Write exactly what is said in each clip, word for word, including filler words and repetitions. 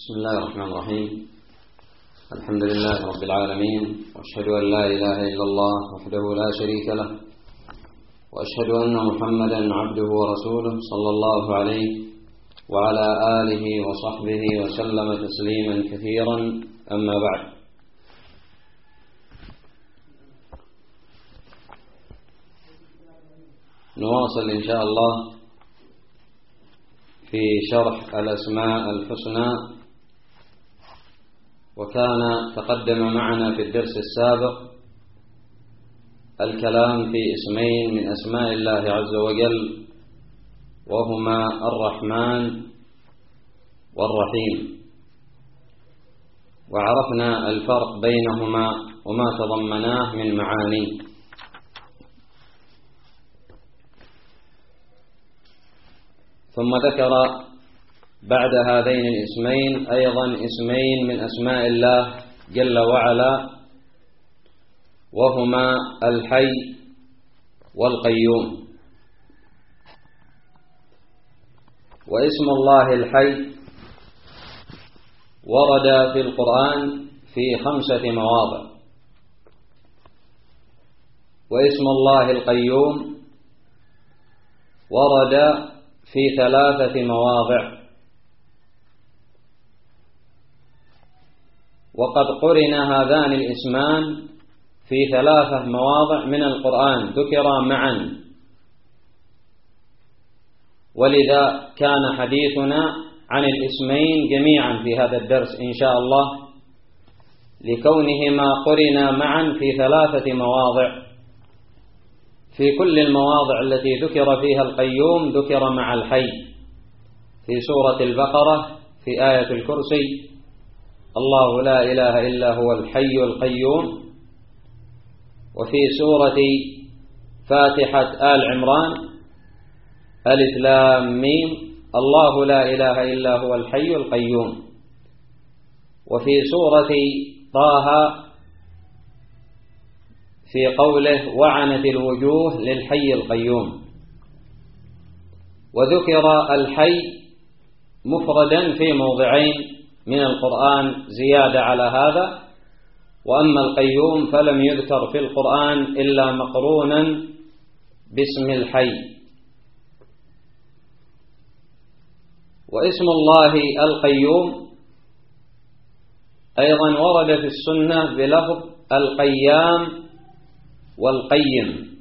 بسم الله الرحمن الرحيم. الحمد لله رب العالمين، وأشهد أن لا إله إلا الله وحده لا شريك له، وأشهد أن محمدا عبده ورسوله صلى الله عليه وعلى آله وصحبه وسلم تسليما كثيرا. أما بعد، نواصل إن شاء الله في شرح الأسماء الحسنى. وكان تقدم معنا في الدرس السابق الكلام في اسمين من أسماء الله عز وجل، وهما الرحمن والرحيم، وعرفنا الفرق بينهما وما تضمناه من معاني. ثم ذكر بعد هذين الاسمين أيضا اسمين من أسماء الله جل وعلا، وهما الحي والقيوم. واسم الله الحي ورد في القرآن في خمسة مواضع، واسم الله القيوم ورد في ثلاثة مواضع. وقد قرن هذان الاسمان في ثلاثة مواضع من القرآن، ذكرا معا، ولذا كان حديثنا عن الاسمين جميعا في هذا الدرس إن شاء الله، لكونهما قرنا معا في ثلاثة مواضع. في كل المواضع التي ذكر فيها القيوم ذكر مع الحي. في سورة البقرة في آية الكرسي: الله لا إله إلا هو الحي القيوم. وفي سورة فاتحة آل عمران: ألف لام ميم، الله لا إله إلا هو الحي القيوم. وفي سورة طه في قوله: وعنت الوجوه للحي القيوم. وذكر الحي مفردا في موضعين من القرآن زيادة على هذا، وأما القيوم فلم يذكر في القرآن إلا مقرونا باسم الحي. واسم الله القيوم أيضا ورد في السنة بلفظ القيام والقيم،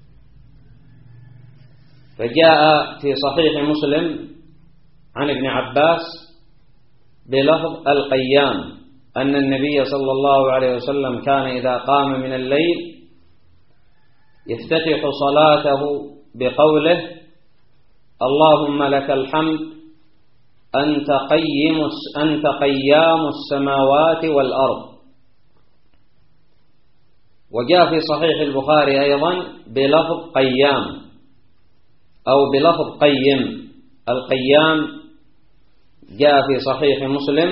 فجاء في صحيح مسلم عن ابن عباس بلفظ القيام أن النبي صلى الله عليه وسلم كان إذا قام من الليل يفتتح صلاته بقوله: اللهم لك الحمد أنت قيم أنت قيام السماوات والأرض. وجاء في صحيح البخاري أيضا بلفظ قيام أو بلفظ قيم. القيام جاء في صحيح مسلم،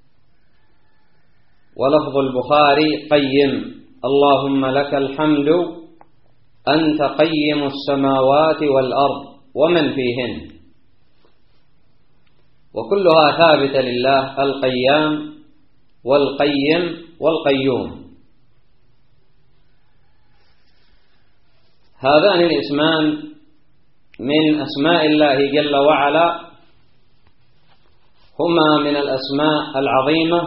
ولفظ البخاري قيم: اللهم لك الحمد أنت قيم السماوات والأرض ومن فيهن. وكلها ثابتة لله: القيام والقيم والقيوم. هذان الاسمان من أسماء الله جل وعلا، هما من الأسماء العظيمة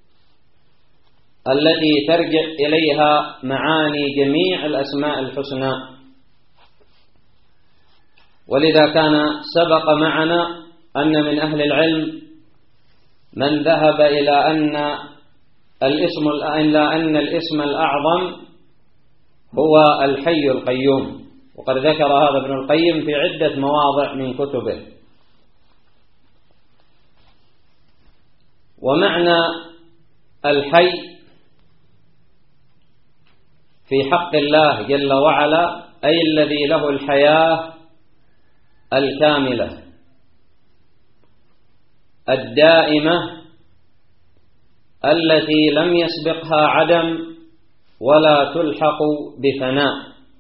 التي ترجع إليها معاني جميع الأسماء الحسنى. ولذا كان سبق معنا أن من أهل العلم من ذهب إلى أن الاسم إلى أن الاسم الأعظم هو الحي القيوم، وقد ذكر هذا ابن القيم في عدة مواضع من كتبه. ومعنى الحي في حق الله جل وعلا أي الذي له الحياة الكاملة الدائمة التي لم يسبقها عدم ولا تلحق بفناء.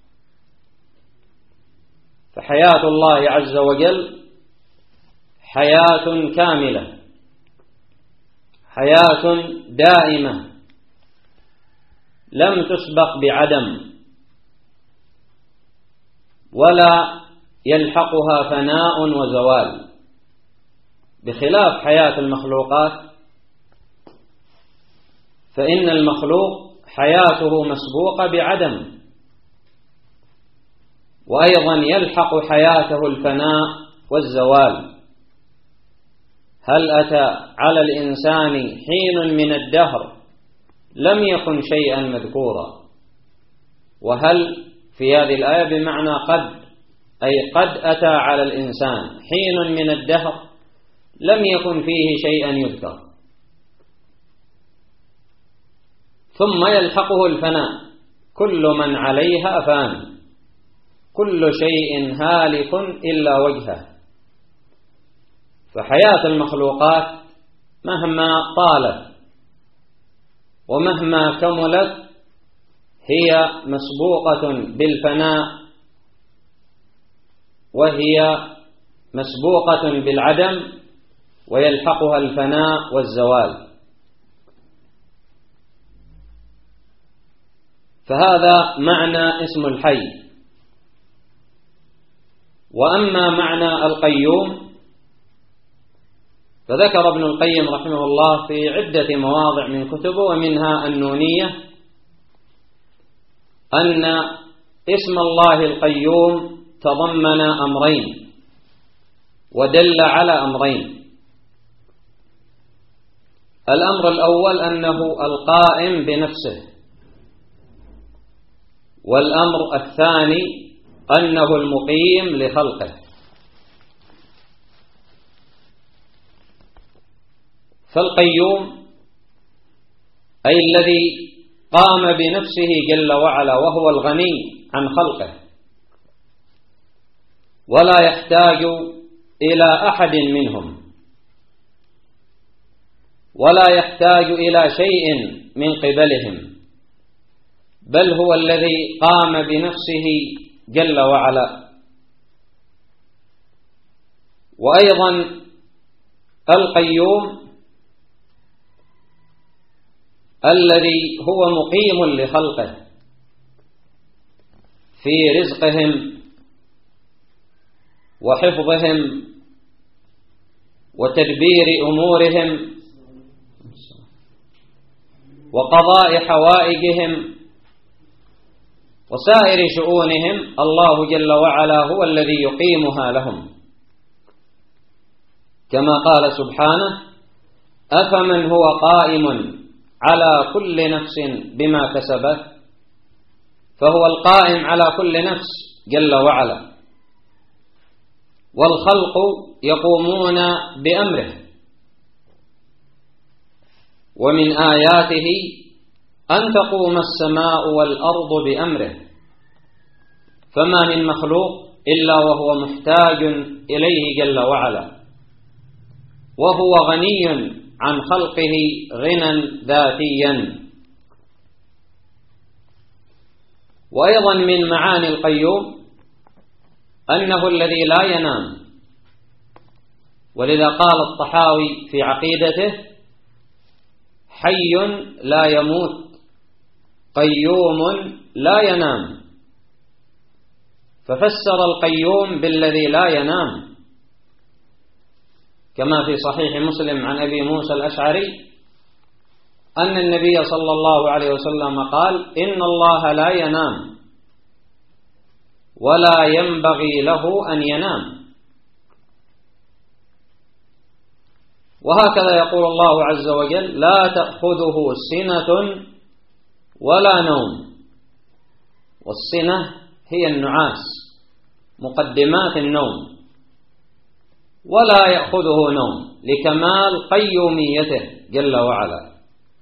فحياة الله عز وجل حياة كاملة حياة دائمة لم تسبق بعدم ولا يلحقها فناء وزوال، بخلاف حياة المخلوقات فإن المخلوق حياته مسبوقة بعدم، وأيضا يلحق حياته الفناء والزوال. هل أتى على الإنسان حين من الدهر لم يكن شيئا مذكورا؟ وهل في هذه الآية بمعنى قد، أي قد أتى على الإنسان حين من الدهر لم يكن فيه شيئا يذكر، ثم يلحقه الفناء. كل من عليها فان، كل شيء هالك إلا وجهه. فحياة المخلوقات مهما طالت ومهما كملت هي مسبوقة بالفناء، وهي مسبوقة بالعدم، ويلحقها الفناء والزوال. فهذا معنى اسم الحي. وأما معنى القيوم فذكر ابن القيم رحمه الله في عدة مواضع من كتبه، ومنها النونية، أن اسم الله القيوم تضمن أمرين ودل على أمرين. الأمر الأول أنه القائم بنفسه، والأمر الثاني أنه المقيم لخلقه. فالقيوم أي الذي قام بنفسه جل وعلا، وهو الغني عن خلقه، ولا يحتاج إلى أحد منهم، ولا يحتاج إلى شيء من قبلهم، بل هو الذي قام بنفسه جل وعلا. وأيضا القيوم الذي هو مقيم لخلقه في رزقهم وحفظهم وتدبير أمورهم وقضاء حوائجهم وسائر شؤونهم. الله جل وعلا هو الذي يقيمها لهم، كما قال سبحانه: أفمن هو قائم على كل نفس بما كسبت، فهو القائم على كل نفس جل وعلا، والخلق يقومون بأمره. ومن آياته أن تقوم السماء والأرض بأمره، فما من مخلوق إلا وهو محتاج إليه جل وعلا، وهو غني عن خلقه غنى ذاتيا. وأيضا من معاني القيوم أنه الذي لا ينام، ولذا قال الطحاوي في عقيدته: حي لا يموت قيوم لا ينام، ففسر القيوم بالذي لا ينام، كما في صحيح مسلم عن أبي موسى الأشعري أن النبي صلى الله عليه وسلم قال: إن الله لا ينام ولا ينبغي له أن ينام. وهكذا يقول الله عز وجل: لا تأخذه سنة ولا نوم. والسنة هي النعاس، مقدمات النوم، ولا يأخذه نوم لكمال قيوميته جل وعلا.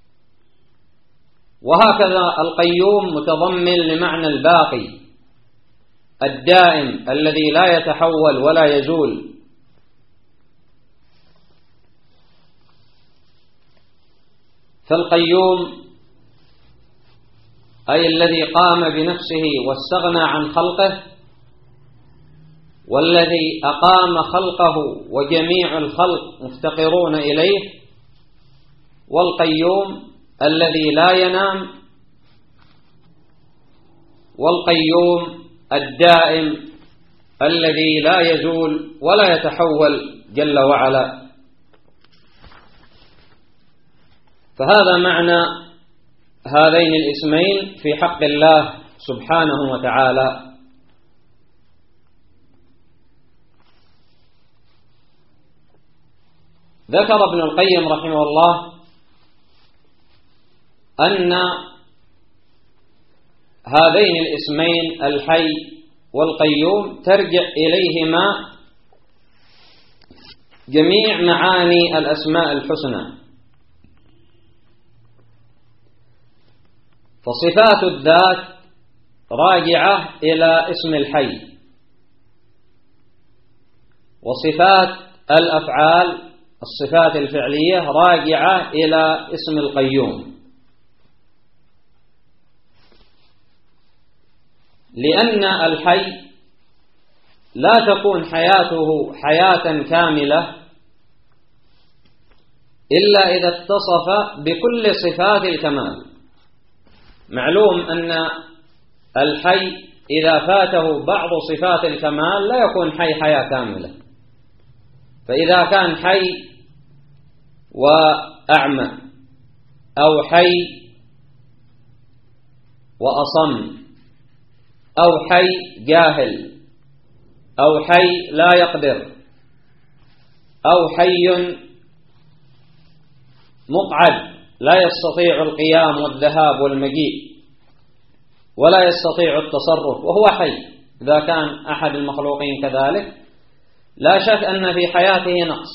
وهكذا القيوم متضمن لمعنى الباقي الدائم الذي لا يتحول ولا يزول. فالقيوم أي الذي قام بنفسه واستغنى عن خلقه، والذي أقام خلقه وجميع الخلق مفتقرون إليه، والقيوم الذي لا ينام، والقيوم الدائم الذي لا يزول ولا يتحول جل وعلا. فهذا معنى هذين الاسمين في حق الله سبحانه وتعالى. ذكر ابن القيم رحمه الله أن هذين الاسمين الحي والقيوم ترجع إليهما جميع معاني الأسماء الحسنى. فصفات الذات راجعة إلى اسم الحي، وصفات الأفعال الصفات الفعلية راجعة إلى اسم القيوم، لأن الحي لا تكون حياته حياة كاملة إلا إذا اتصف بكل صفات الكمال. معلوم أن الحي إذا فاته بعض صفات الكمال لا يكون حي حياة كاملة. فإذا كان حي وأعمى أو حي وأصم أو حي جاهل أو حي لا يقدر أو حي مقعد لا يستطيع القيام والذهاب والمجيء ولا يستطيع التصرف وهو حي، إذا كان أحد المخلوقين كذلك لا شك أن في حياته نقص،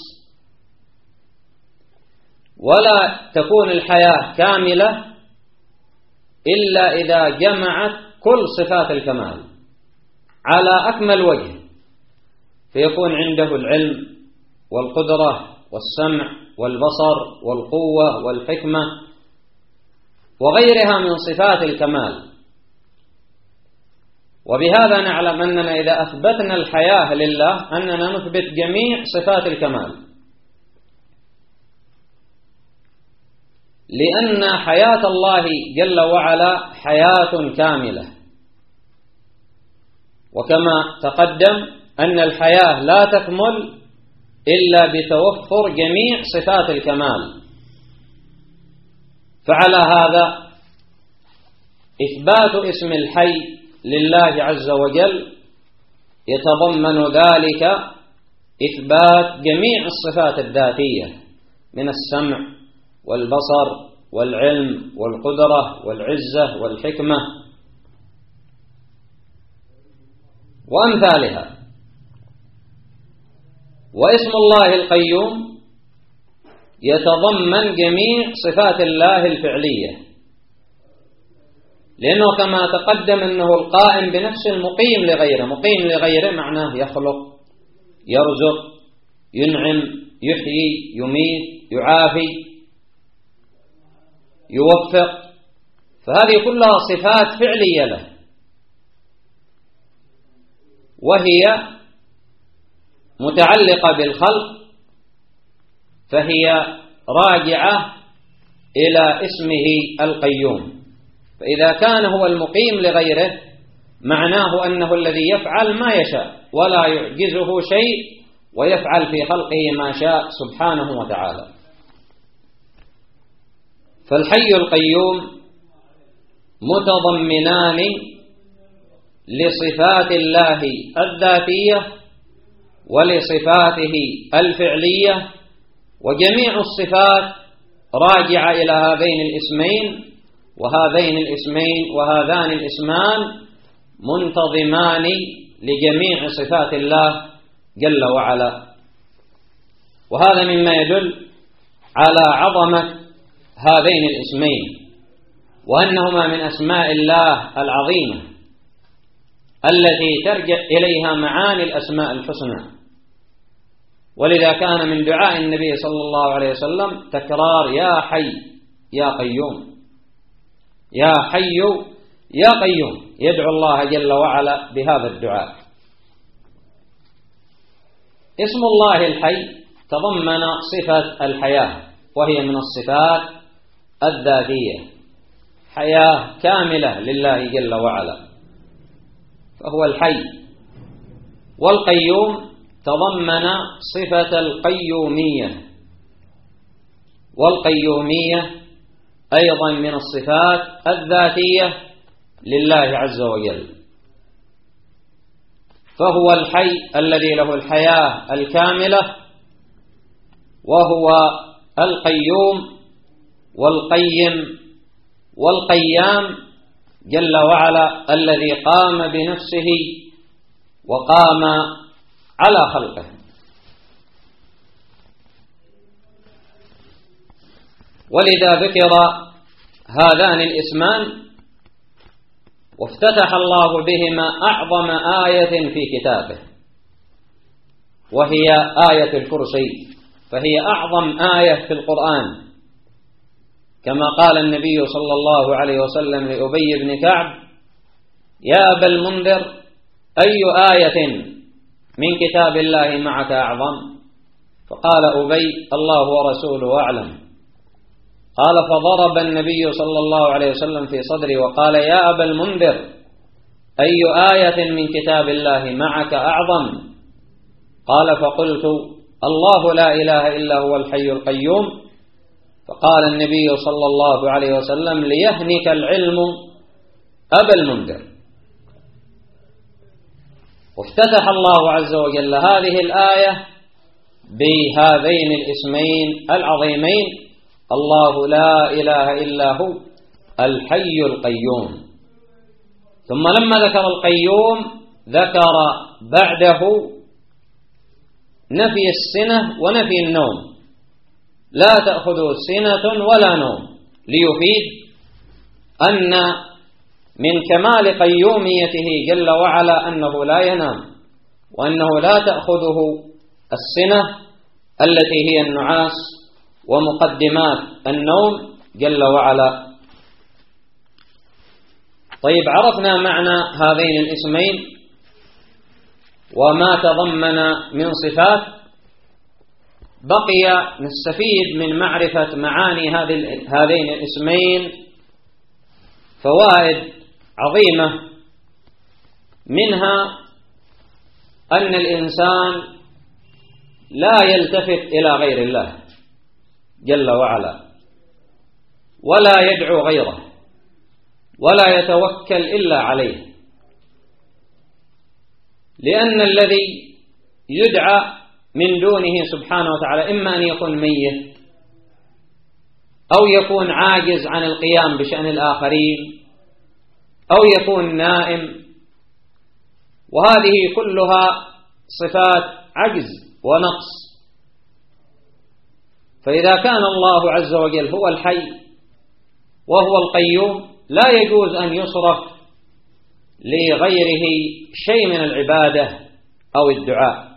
ولا تكون الحياة كاملة إلا إذا جمعت كل صفات الكمال على أكمل وجه، فيكون عنده العلم والقدرة والسمع والبصر والقوة والحكمة وغيرها من صفات الكمال. وبهذا نعلم أننا إذا أثبتنا الحياة لله أننا نثبت جميع صفات الكمال، لأن حياة الله جل وعلا حياة كاملة. وكما تقدم أن الحياة لا تكمل إلا بتوفر جميع صفات الكمال. فعلى هذا إثبات اسم الحي لله عز وجل يتضمن ذلك إثبات جميع الصفات الذاتية من السمع والبصر والعلم والقدرة والعزة والحكمة وأمثالها. واسم الله القيوم يتضمن جميع صفات الله الفعلية، لأنه كما تقدم أنه القائم بنفسه المقيم لغيره. مقيم لغيره معناه يخلق، يرزق، ينعم، يحيي، يميت، يعافي، يوفق، فهذه كلها صفات فعلية له، وهي متعلقة بالخلق، فهي راجعة إلى اسمه القيوم. فإذا كان هو المقيم لغيره معناه أنه الذي يفعل ما يشاء ولا يعجزه شيء، ويفعل في خلقه ما شاء سبحانه وتعالى. فالحي القيوم متضمنان لصفات الله الذاتية ولصفاته الفعلية، وجميع الصفات راجعة إلى هذين الاسمين، وهذين الاسمين وهذان الاسمان منتظمان لجميع صفات الله جل وعلا. وهذا مما يدل على عظمة هذين الاسمين، وأنهما من أسماء الله العظيمة التي ترجع إليها معاني الأسماء الحسنى. ولذا كان من دعاء النبي صلى الله عليه وسلم تكرار يا حي يا قيوم، يا حي يا قيوم، يدعو الله جل وعلا بهذا الدعاء. اسم الله الحي تضمن صفة الحياة، وهي من الصفات الذاتية، حياة كاملة لله جل وعلا، فهو الحي. والقيوم تضمن صفة القيومية، والقيومية أيضا من الصفات الذاتية لله عز وجل، فهو الحي الذي له الحياة الكاملة، وهو القيوم والقيم والقيام جل وعلا الذي قام بنفسه وقام على خلقه. ولذا ذكر هذان الاسمان وافتتح الله بهما أعظم آية في كتابه، وهي آية الكرسي، فهي أعظم آية في القرآن، كما قال النبي صلى الله عليه وسلم لأبي بن كعب: يا أبا المنذر، أي آية من كتاب الله معك أعظم؟ فقال أبي: الله ورسوله أعلم. قال: فضرب النبي صلى الله عليه وسلم في صدري وقال: يا أبا المنذر، أي آية من كتاب الله معك أعظم؟ قال: فقلت: الله لا إله إلا هو الحي القيوم. فقال النبي صلى الله عليه وسلم: ليهنك العلم أبا المنذر. وافتتح الله عز وجل هذه الآية بهذين الاسمين العظيمين: الله لا إله إلا هو الحي القيوم. ثم لما ذكر القيوم ذكر بعده نفي السنة ونفي النوم: لا تأخذه سنة ولا نوم، ليفيد أن من كمال قيوميته جل وعلا أنه لا ينام، وأنه لا تأخذه السنة التي هي النعاس ومقدمات النوم جل وعلا. طيب، عرفنا معنى هذين الاسمين وما تضمن من صفات، بقي نستفيد من معرفة معاني هذين الاسمين فوائد عظيمة، منها أن الإنسان لا يلتفت إلى غير الله جل وعلا، ولا يدعو غيره، ولا يتوكل إلا عليه، لأن الذي يدعى من دونه سبحانه وتعالى إما أن يكون ميت، أو يكون عاجز عن القيام بشأن الآخرين، أو يكون نائم، وهذه كلها صفات عجز ونقص. فإذا كان الله عز وجل هو الحي وهو القيوم، لا يجوز أن يصرف لغيره شيء من العبادة أو الدعاء.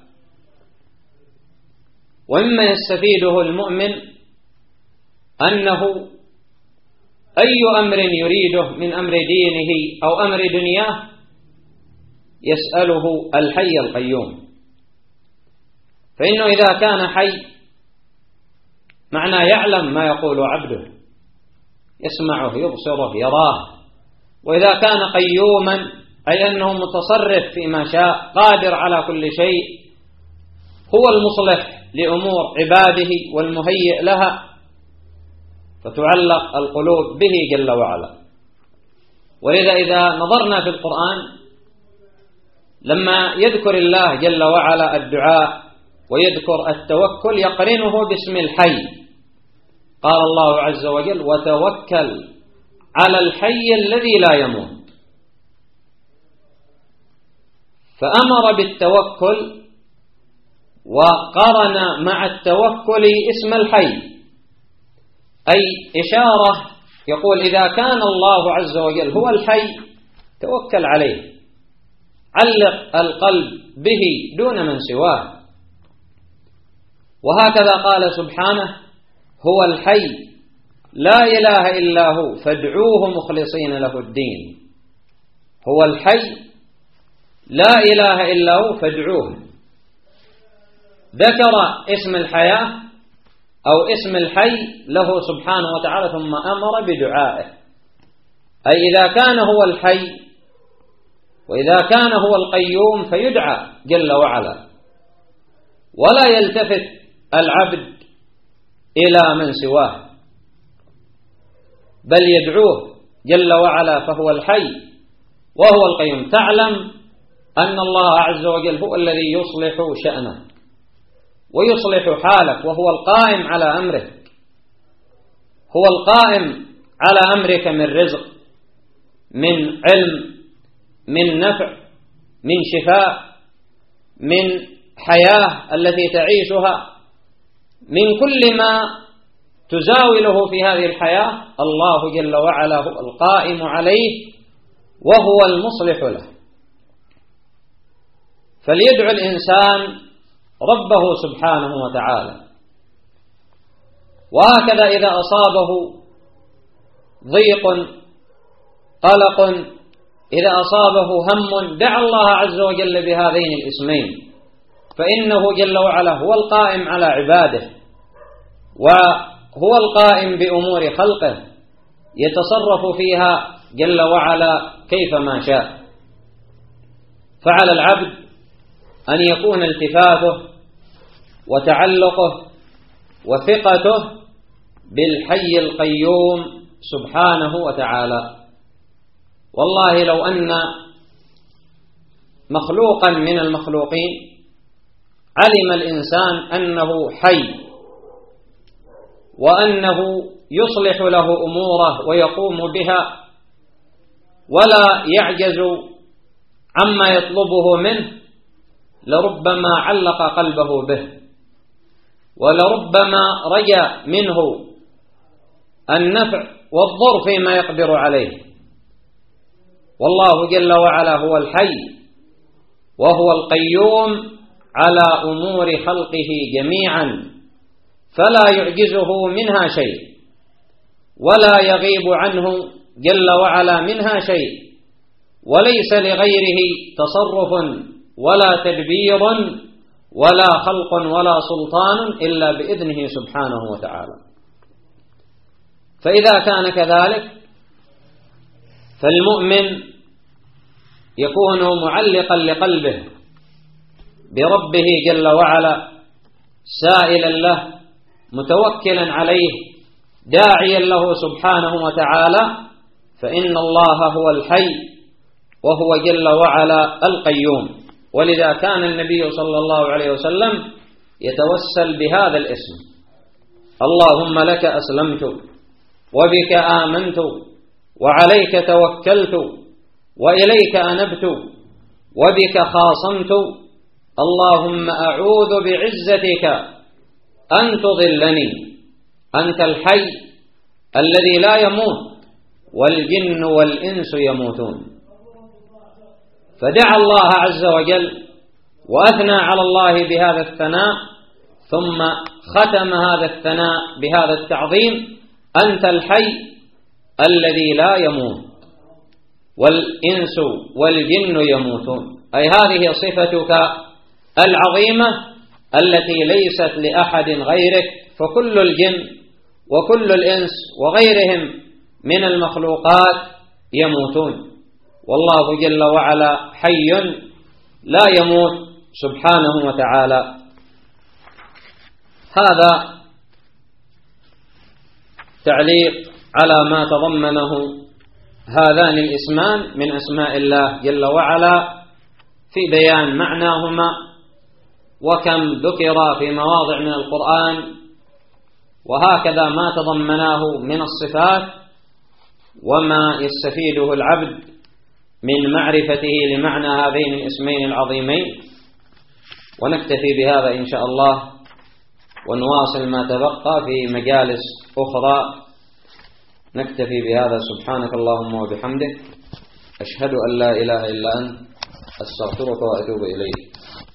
ومما يستفيده المؤمن أنه أي أمر يريده من أمر دينه أو أمر دنياه يسأله الحي القيوم، فإنه إذا كان حي معناه يعلم ما يقول عبده، يسمعه يبصره يراه. وإذا كان قيوما أي أنه متصرف فيما شاء، قادر على كل شيء، هو المصلح لأمور عباده والمهيئ لها، فتعلق القلوب به جل وعلا. ولذا إذا نظرنا في القرآن لما يذكر الله جل وعلا الدعاء ويذكر التوكل يقرنه باسم الحي. قال الله عز وجل: وتوكل على الحي الذي لا يموت. فأمر بالتوكل وقرن مع التوكل اسم الحي، أي إشارة يقول إذا كان الله عز وجل هو الحي توكل عليه، علق القلب به دون من سواه. وهكذا قال سبحانه: هو الحي لا إله إلا هو فادعوه مخلصين له الدين. هو الحي لا إله إلا هو فادعوه. ذكر اسم الحياة أو اسم الحي له سبحانه وتعالى ثم أمر بدعائه، أي إذا كان هو الحي وإذا كان هو القيوم فيدعى جل وعلا، ولا يلتفت العبد إلى من سواه، بل يدعوه جل وعلا فهو الحي وهو القيوم. تعلم أن الله عز وجل هو الذي يصلح شأنك ويصلح حالك، وهو القائم على أمرك، هو القائم على أمرك من رزق، من علم، من نفع، من شفاء، من حياة التي تعيشها، من كل ما تزاوله في هذه الحياة الله جل وعلا هو القائم عليه وهو المصلح له. فليدعو الإنسان ربه سبحانه وتعالى. وهكذا إذا أصابه ضيق، قلق، إذا أصابه هم، دعا الله عز وجل بهذين الاسمين، فإنه جل وعلا هو القائم على عباده، وهو القائم بأمور خلقه، يتصرف فيها جل وعلا كيفما شاء. فعلى العبد أن يكون التفاته وتعلقه وثقته بالحي القيوم سبحانه وتعالى. والله لو أن مخلوقا من المخلوقين علم الإنسان أنه حي وأنه يصلح له أموره ويقوم بها ولا يعجز عما يطلبه منه، لربما علق قلبه به، ولربما رجا منه النفع والضر فيما يقدر عليه. والله جل وعلا هو الحي وهو القيوم على أمور خلقه جميعا، فلا يعجزه منها شيء ولا يغيب عنه جل وعلا منها شيء، وليس لغيره تصرف ولا تدبير ولا خلق ولا سلطان إلا بإذنه سبحانه وتعالى. فإذا كان كذلك فالمؤمن يكون معلقا لقلبه بربه جل وعلا، سائلا له، متوكلا عليه، داعيا له سبحانه وتعالى، فإن الله هو الحي وهو جل وعلا القيوم. ولذا كان النبي صلى الله عليه وسلم يتوسل بهذا الاسم: اللهم لك أسلمت وبك آمنت وعليك توكلت وإليك أنبت وبك خاصمت، اللهم أعوذ بعزتك أن تضلني، أنت الحي الذي لا يموت والجن والإنس يموتون. فدعا الله عز وجل وأثنى على الله بهذا الثناء، ثم ختم هذا الثناء بهذا التعظيم: أنت الحي الذي لا يموت والإنس والجن يموتون. أي هذه صفتك العظيمة التي ليست لأحد غيرك، فكل الجن وكل الإنس وغيرهم من المخلوقات يموتون، والله جل وعلا حي لا يموت سبحانه وتعالى. هذا تعليق على ما تضمنه هذان الاسمان من أسماء الله جل وعلا في بيان معناهما وكم ذكر في مواضع من القرآن، وهكذا ما تضمناه من الصفات وما يستفيده العبد من معرفته لمعنى هذين الاسمين العظيمين. ونكتفي بهذا إن شاء الله، ونواصل ما تبقى في مجالس أخرى. نكتفي بهذا. سبحانك اللهم وبحمدك، أشهد أن لا إله إلا أنت، أستغفرك وأتوب إليك.